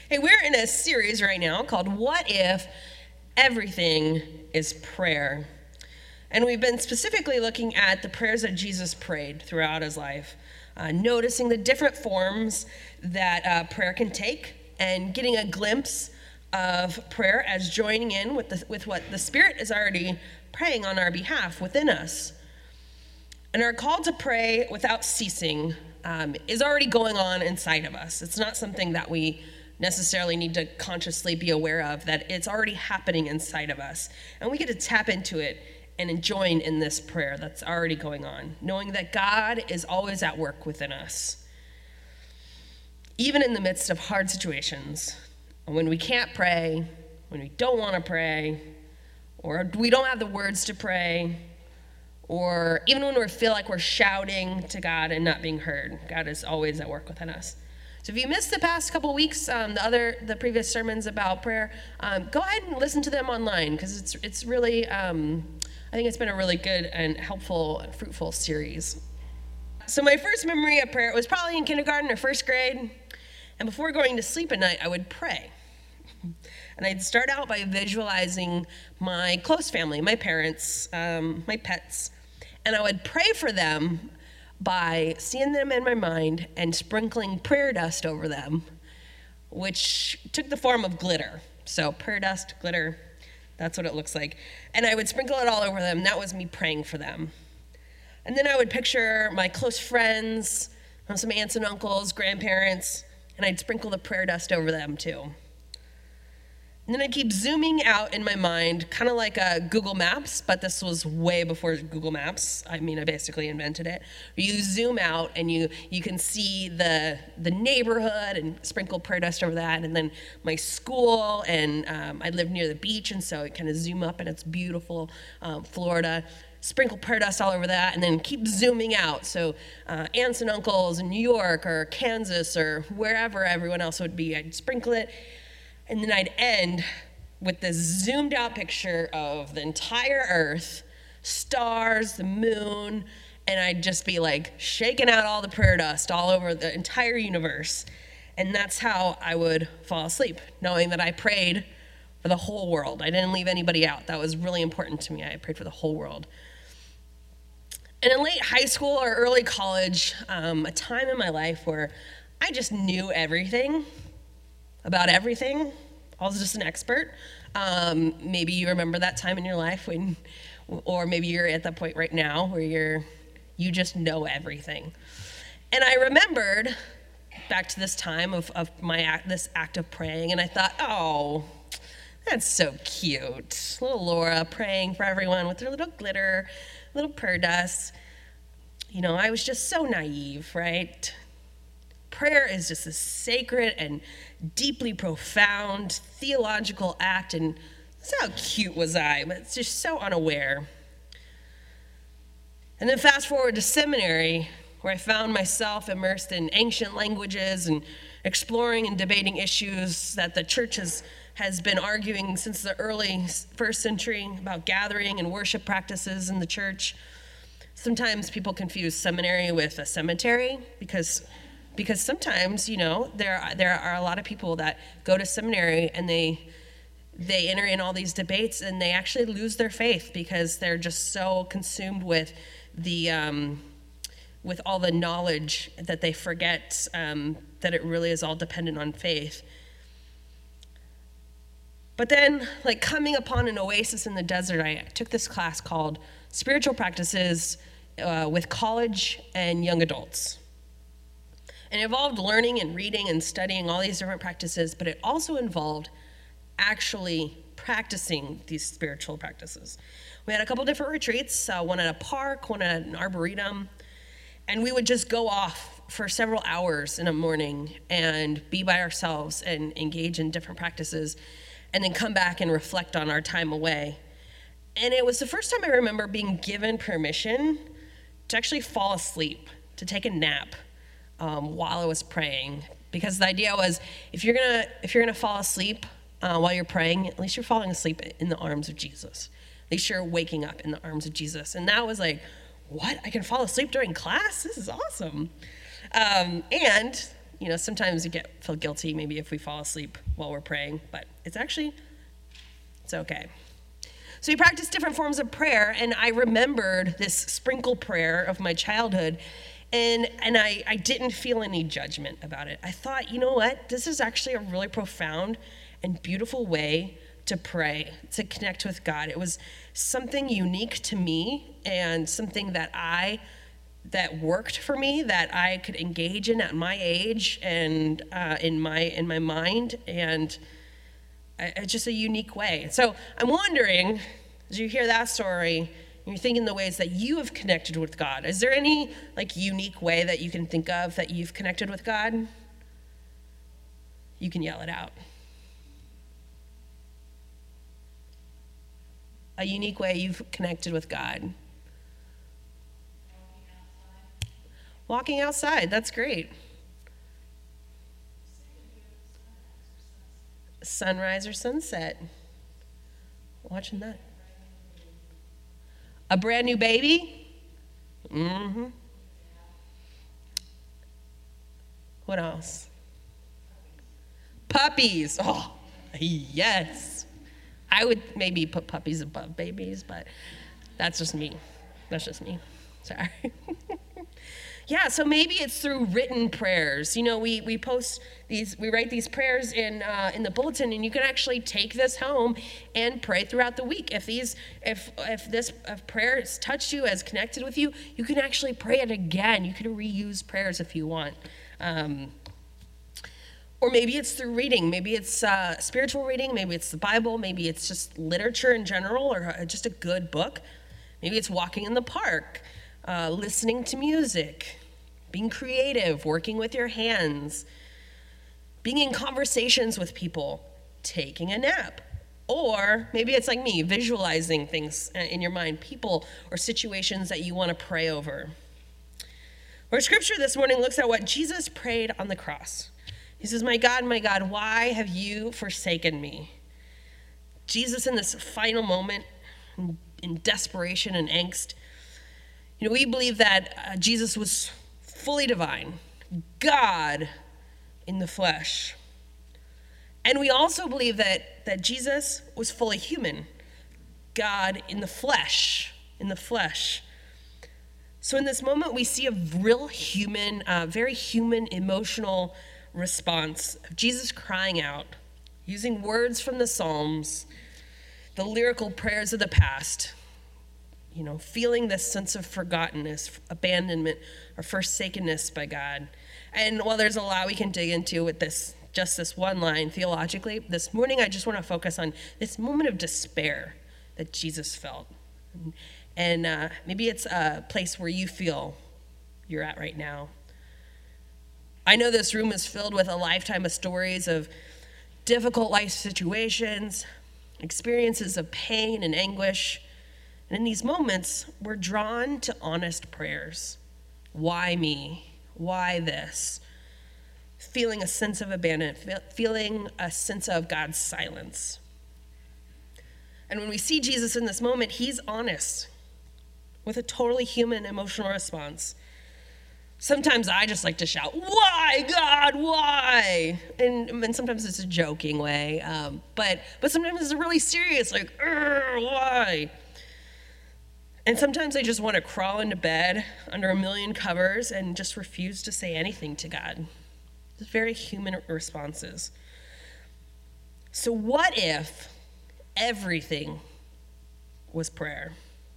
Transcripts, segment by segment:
Hey, we're in a series right now called What If Everything is Prayer? And we've been specifically looking at the prayers that Jesus prayed throughout his life, noticing the different forms that prayer can take and getting a glimpse of prayer as joining in with what the Spirit is already praying on our behalf within us. And our call to pray without ceasing is already going on inside of us. It's not something that we necessarily need to consciously be aware of, that it's already happening inside of us. And we get to tap into it and join in this prayer that's already going on, knowing that God is always at work within us. Even in the midst of hard situations, when we can't pray, when we don't want to pray, or we don't have the words to pray, or even when we feel like we're shouting to God and not being heard, God is always at work within us. So if you missed the past couple weeks, the previous sermons about prayer, go ahead and listen to them online, because it's really, I think it's been a really good and helpful, fruitful series. So my first memory of prayer was probably in kindergarten or first grade, and before going to sleep at night, I would pray. And I'd start out by visualizing my close family, my parents, my pets, and I would pray for them by seeing them in my mind and sprinkling prayer dust over them, which took the form of glitter. So prayer dust, glitter, that's what it looks like. And I would sprinkle it all over them. That was me praying for them. And then I would picture my close friends, some aunts and uncles, grandparents, and I'd sprinkle the prayer dust over them too. And then I'd keep zooming out in my mind, kind of like Google Maps, but this was way before Google Maps. I mean, I basically invented it. You zoom out and you can see the neighborhood and sprinkle prayer dust over that, and then my school, and I live near the beach, and so it kind of zoom up, and it's beautiful, Florida. Sprinkle prayer dust all over that, and then keep zooming out. So aunts and uncles in New York or Kansas or wherever everyone else would be, I'd sprinkle it. And then I'd end with this zoomed out picture of the entire earth, stars, the moon, and I'd just be like shaking out all the prayer dust all over the entire universe. And that's how I would fall asleep, knowing that I prayed for the whole world. I didn't leave anybody out. That was really important to me. I prayed for the whole world. And in late high school or early college, a time in my life where I just knew everything about everything. I was just an expert. Maybe you remember that time in your life or maybe you're at that point right now where you just know everything. And I remembered back to this time of this act of praying, and I thought, oh, that's so cute. Little Laura praying for everyone with her little glitter, little prayer dust. You know, I was just so naive, right? Prayer is just a sacred and deeply profound theological act, and that's how cute was I, but it's just so unaware. And then fast forward to seminary, where I found myself immersed in ancient languages and exploring and debating issues that the church has been arguing since the early first century about gathering and worship practices in the church. Sometimes people confuse seminary with a cemetery because sometimes, you know, there are a lot of people that go to seminary and they enter in all these debates and they actually lose their faith because they're just so consumed with with all the knowledge that they forget that it really is all dependent on faith. But then, like coming upon an oasis in the desert, I took this class called Spiritual Practices with college and young adults. And it involved learning and reading and studying all these different practices, but it also involved actually practicing these spiritual practices. We had a couple different retreats, one at a park, one at an arboretum, and we would just go off for several hours in a morning and be by ourselves and engage in different practices, and then come back and reflect on our time away. And it was the first time I remember being given permission to actually fall asleep, to take a nap while I was praying, because the idea was if you're gonna fall asleep while you're praying, at least you're falling asleep in the arms of Jesus. At least you're waking up in the arms of Jesus. And that was like, what? I can fall asleep during class? This is awesome. And sometimes we feel guilty maybe if we fall asleep while we're praying, but it's okay. So we practice different forms of prayer, and I remembered this sprinkle prayer of my childhood, and I didn't feel any judgment about it. I thought, you know what? This is actually a really profound and beautiful way to pray, to connect with God. It was something unique to me and something that worked for me, that I could engage in at my age and in my mind, and it's just a unique way. So I'm wondering, as you hear that story, you're thinking the ways that you have connected with God. Is there any unique way that you can think of that you've connected with God? You can yell it out. A unique way you've connected with God. Walking outside, that's great. Sunrise or sunset. Watching that. A brand new baby? Mm-hmm. What else? Puppies. Oh, yes. I would maybe put puppies above babies, but that's just me. Sorry. Yeah, so maybe it's through written prayers. We post these, we write these prayers in the bulletin, and you can actually take this home and pray throughout the week. If this prayer has touched you, has connected with you, you can actually pray it again. You can reuse prayers if you want. Or maybe it's through reading. Maybe it's spiritual reading. Maybe it's the Bible. Maybe it's just literature in general, or just a good book. Maybe it's walking in the park, listening to music, being creative, working with your hands, being in conversations with people, taking a nap. Or maybe it's like me, visualizing things in your mind, people or situations that you want to pray over. Our scripture this morning looks at what Jesus prayed on the cross. He says, my God, why have you forsaken me? Jesus, in this final moment, in desperation and angst, we believe that Jesus was fully divine, God in the flesh. And we also believe that Jesus was fully human, God in the flesh, So in this moment, we see a real human, very human, emotional response of Jesus crying out, using words from the Psalms, the lyrical prayers of the past, feeling this sense of forgottenness, abandonment, or forsakenness by God. And while there's a lot we can dig into with this, just this one line theologically, this morning I just want to focus on this moment of despair that Jesus felt. And maybe it's a place where you feel you're at right now. I know this room is filled with a lifetime of stories of difficult life situations, experiences of pain and anguish. And in these moments, we're drawn to honest prayers. Why me? Why this? Feeling a sense of abandonment, feeling a sense of God's silence. And when we see Jesus in this moment, he's honest with a totally human emotional response. Sometimes I just like to shout, why, God, why? And sometimes it's a joking way, but sometimes it's really serious, like, why? And sometimes I just want to crawl into bed under a million covers and just refuse to say anything to God. It's very human responses. So what if everything was prayer?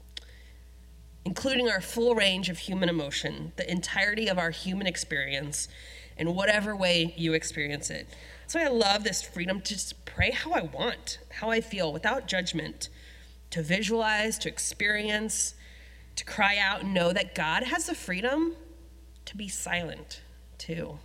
Including our full range of human emotion, the entirety of our human experience, in whatever way you experience it. So I love this freedom to just pray how I want, how I feel, without judgment, to visualize, to experience, to cry out and know that God has the freedom to be silent too.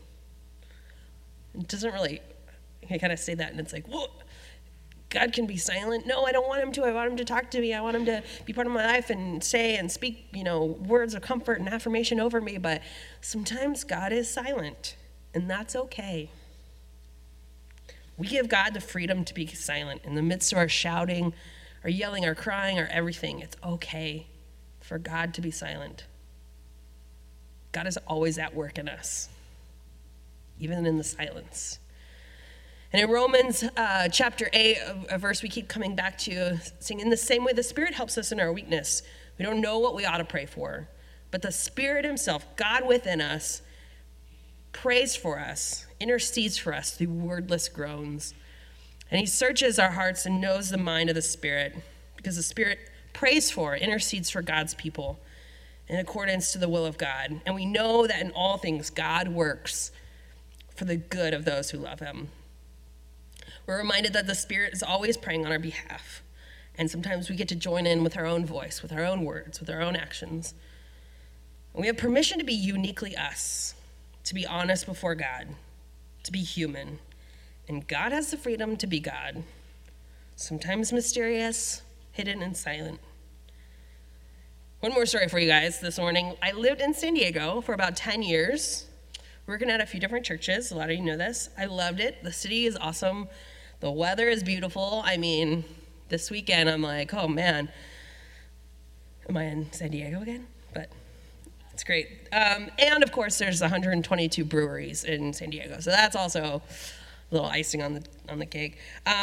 It doesn't really, I kind of say that and it's like, whoa, God can be silent. No, I don't want him to. I want him to talk to me. I want him to be part of my life and say and speak, words of comfort and affirmation over me. But sometimes God is silent, and that's okay. We give God the freedom to be silent in the midst of our shouting, our yelling, our crying, our everything. It's okay for God to be silent. God is always at work in us, even in the silence. And in Romans chapter 8, a verse we keep coming back to, saying, in the same way the Spirit helps us in our weakness. We don't know what we ought to pray for, but the Spirit himself, God within us, prays for us, intercedes for us through wordless groans. And he searches our hearts and knows the mind of the Spirit, because the Spirit prays for, intercedes for God's people in accordance to the will of God. And we know that in all things, God works for the good of those who love him. We're reminded that the Spirit is always praying on our behalf. And sometimes we get to join in with our own voice, with our own words, with our own actions. And we have permission to be uniquely us, to be honest before God, to be human. And God has the freedom to be God, sometimes mysterious, hidden and silent. One more story for you guys this morning. I lived in San Diego for about 10 years, working at a few different churches. A lot of you know this. I loved it. The city is awesome. The weather is beautiful. I mean, this weekend I'm like, oh man, am I in San Diego again? But it's great. And of course, there's 122 breweries in San Diego, so that's also a little icing on the cake.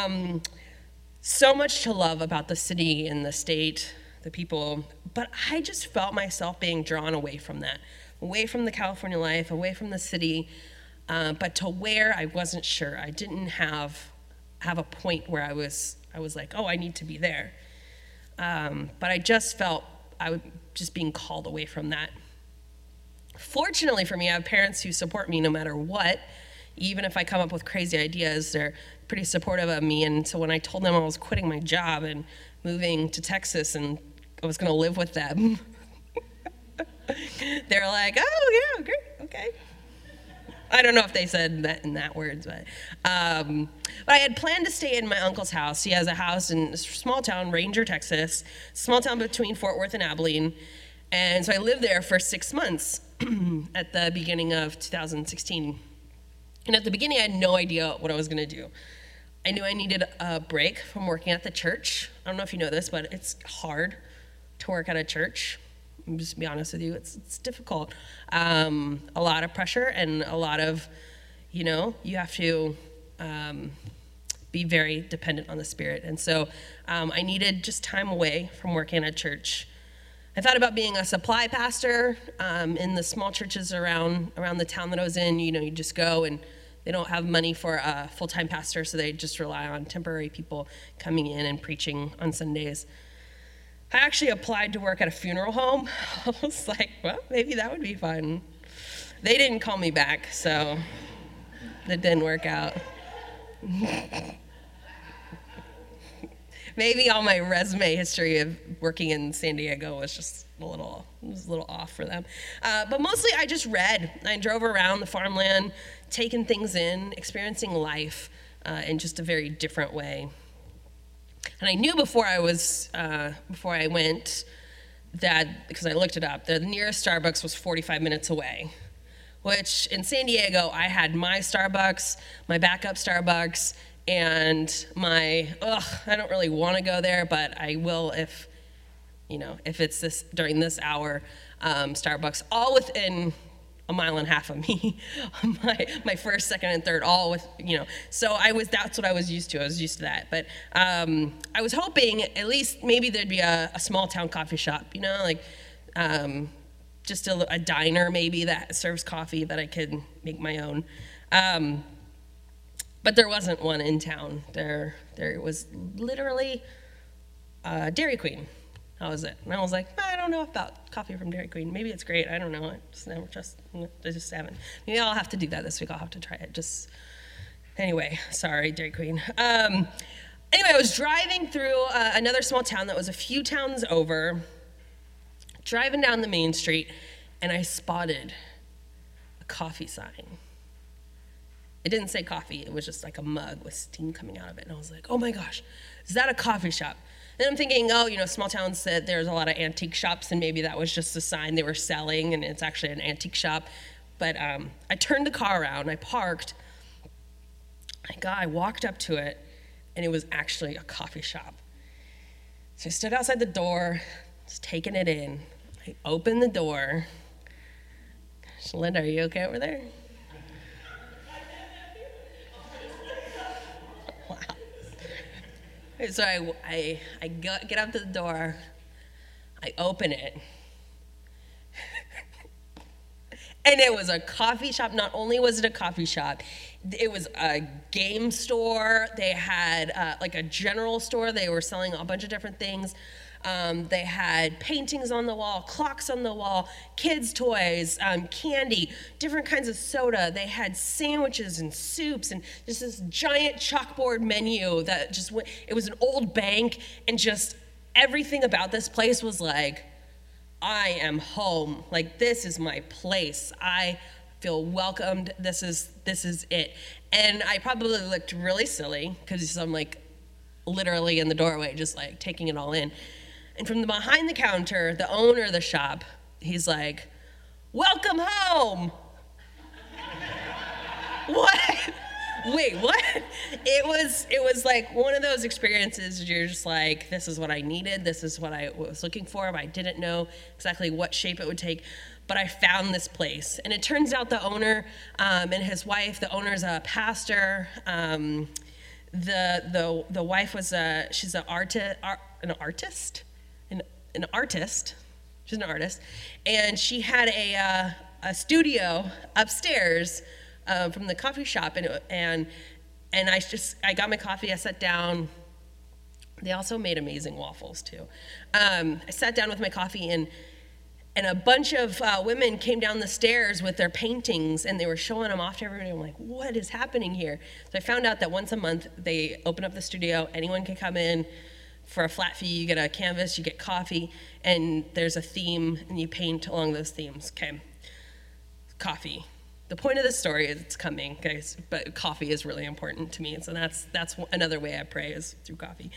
So much to love about the city and the state, the people, but I just felt myself being drawn away from that, away from the California life, away from the city, but to where I wasn't sure. I didn't have a point where I was like, oh, I need to be there. But I just felt I was just being called away from that. Fortunately for me, I have parents who support me no matter what. Even if I come up with crazy ideas, they're pretty supportive of me. And so when I told them I was quitting my job and moving to Texas and I was going to live with them, they're like, oh, yeah, great, okay. I don't know if they said that in that words, but I had planned to stay in my uncle's house. He has a house in a small town, Ranger, Texas, small town between Fort Worth and Abilene. And so I lived there for 6 months at the beginning of 2016. And at the beginning, I had no idea what I was going to do. I knew I needed a break from working at the church. I don't know if you know this, but it's hard to work at a church. I'm just to be honest with you, it's difficult. A lot of pressure and a lot of, you have to be very dependent on the Spirit. And so I needed just time away from working at church. I thought about being a supply pastor in the small churches around the town that I was in. You just go and they don't have money for a full-time pastor, so they just rely on temporary people coming in and preaching on Sundays. I actually applied to work at a funeral home. I was like, well, maybe that would be fun. They didn't call me back, so that didn't work out. Maybe all my resume history of working in San Diego was just a little off for them. But mostly I just read. I drove around the farmland, taking things in, experiencing life in just a very different way. And I knew before I went that, because I looked it up, the nearest Starbucks was 45 minutes away, which in San Diego, I had my Starbucks, my backup Starbucks, and I don't really want to go there, but I will if it's during this hour, Starbucks, all within a mile and a half of me, my first, second, and third, all with, so that's what I was used to. I was used to that. But I was hoping at least maybe there'd be a small town coffee shop, just a diner maybe that serves coffee that I could make my own. But there wasn't one in town. There was literally Dairy Queen. That was it. And I was like, I don't know about coffee from Dairy Queen. Maybe it's great. I don't know. I just haven't. Maybe I'll have to do that this week. I'll have to try it. Anyway, sorry, Dairy Queen. Anyway, I was driving through another small town that was a few towns over, driving down the main street, and I spotted a coffee sign. It didn't say coffee. It was just like a mug with steam coming out of it. And I was like, oh my gosh, is that a coffee shop? Then I'm thinking, small towns said there's a lot of antique shops, and maybe that was just a sign they were selling, and it's actually an antique shop. But I turned the car around, I parked, I walked up to it, and it was actually a coffee shop. So I stood outside the door, just taking it in. I opened the door. Linda, are you okay over there? So I get up to the door, I open it, and it was a coffee shop. Not only was it a coffee shop, it was a game store. They had like a general store. They were selling a bunch of different things. They had paintings on the wall, clocks on the wall, kids' toys, candy, different kinds of soda. They had sandwiches and soups and just this giant chalkboard menu that just went, it was an old bank, and just everything about this place was like, I am home. Like, this is my place. I feel welcomed. This is it. And I probably looked really silly because I'm like literally in the doorway, just like taking it all in. And from behind the counter, the owner of the shop, he's like, "Welcome home." What? Wait, what? It was like one of those experiences you're just like, this is what I needed, this is what I was looking for, but I didn't know exactly what shape it would take, but I found this place. And it turns out the owner and his wife, the owner's a pastor, the wife was she's an artist, she's an artist, and she had a studio upstairs from the coffee shop, and I got my coffee, I sat down. They also made amazing waffles too. I sat down with my coffee, and a bunch of women came down the stairs with their paintings, and they were showing them off to everybody. I'm like, what is happening here? So I found out that once a month they open up the studio. Anyone can come in for a flat fee. You get a canvas, you get coffee, and there's a theme, and you paint along those themes. Okay, coffee. The point of this story is it's coming, guys, but coffee is really important to me, so that's another way I pray is through coffee.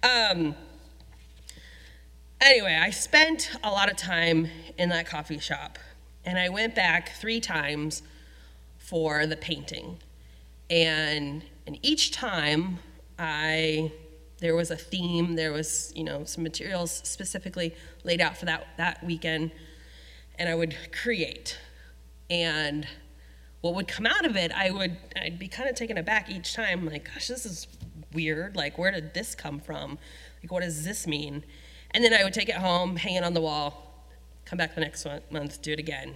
Anyway, I spent a lot of time in that coffee shop, and I went back 3 times for the painting, and each time there was a theme, there was some materials specifically laid out for that weekend, and I would create, and what would come out of it, I'd be kind of taken aback each time, like, gosh, this is weird. Like, where did this come from? Like, what does this mean? And then I would take it home, hang it on the wall, come back the next month, do it again.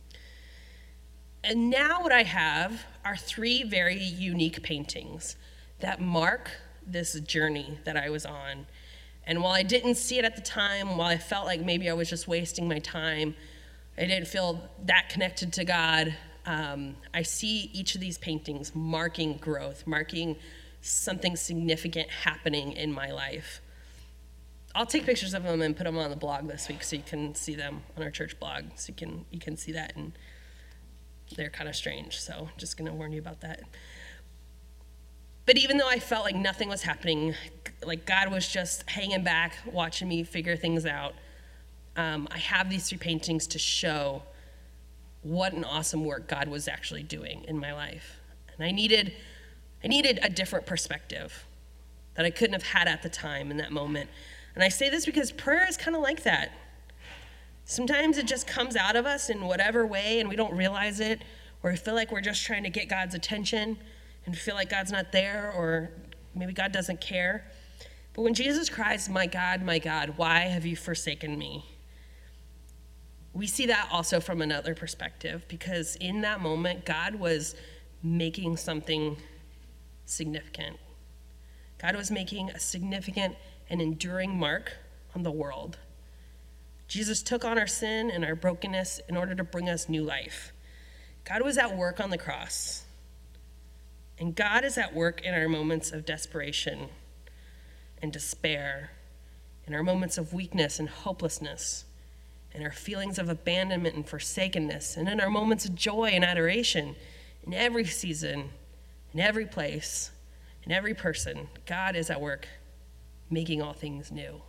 And now what I have are 3 very unique paintings that mark this journey that I was on. And while I didn't see it at the time, while I felt like maybe I was just wasting my time, I didn't feel that connected to God, I see each of these paintings marking growth, marking something significant happening in my life. I'll take pictures of them and put them on the blog this week so you can see them on our church blog, so you can see that, and they're kind of strange, so just going to warn you about that. But even though I felt like nothing was happening, like God was just hanging back, watching me figure things out, I have these 3 paintings to show what an awesome work God was actually doing in my life. And I needed a different perspective that I couldn't have had at the time in that moment. And I say this because prayer is kind of like that. Sometimes it just comes out of us in whatever way, and we don't realize it, or we feel like we're just trying to get God's attention and feel like God's not there, or maybe God doesn't care. But when Jesus cries, my God, why have you forsaken me?" We see that also from another perspective, because in that moment, God was making something significant. God was making a significant and enduring mark on the world. Jesus took on our sin and our brokenness in order to bring us new life. God was at work on the cross. And God is at work in our moments of desperation and despair, in our moments of weakness and hopelessness, in our feelings of abandonment and forsakenness, and in our moments of joy and adoration. In every season, in every place, in every person, God is at work making all things new.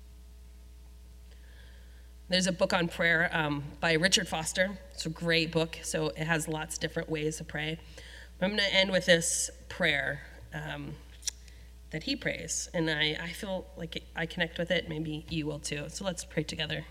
There's a book on prayer by Richard Foster. It's a great book, so it has lots of different ways to pray. I'm going to end with this prayer that he prays, and I feel like I connect with it. Maybe you will too. So let's pray together.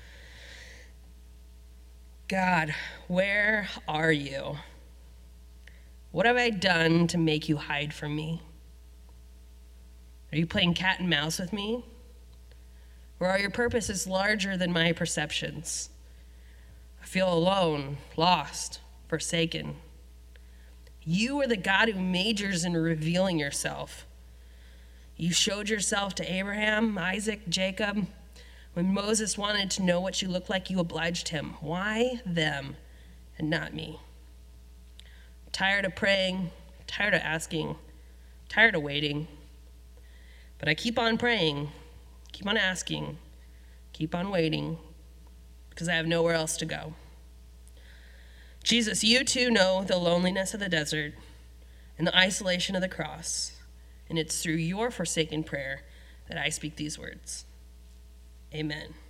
God, where are you? What have I done to make you hide from me? Are you playing cat and mouse with me? Or are your purposes larger than my perceptions? I feel alone, lost, forsaken. You are the God who majors in revealing yourself. You showed yourself to Abraham, Isaac, Jacob. When Moses wanted to know what you looked like, you obliged him. Why them and not me? I'm tired of praying, tired of asking, tired of waiting. But I keep on praying, keep on asking, keep on waiting, because I have nowhere else to go. Jesus, you too know the loneliness of the desert and the isolation of the cross, and it's through your forsaken prayer that I speak these words. Amen.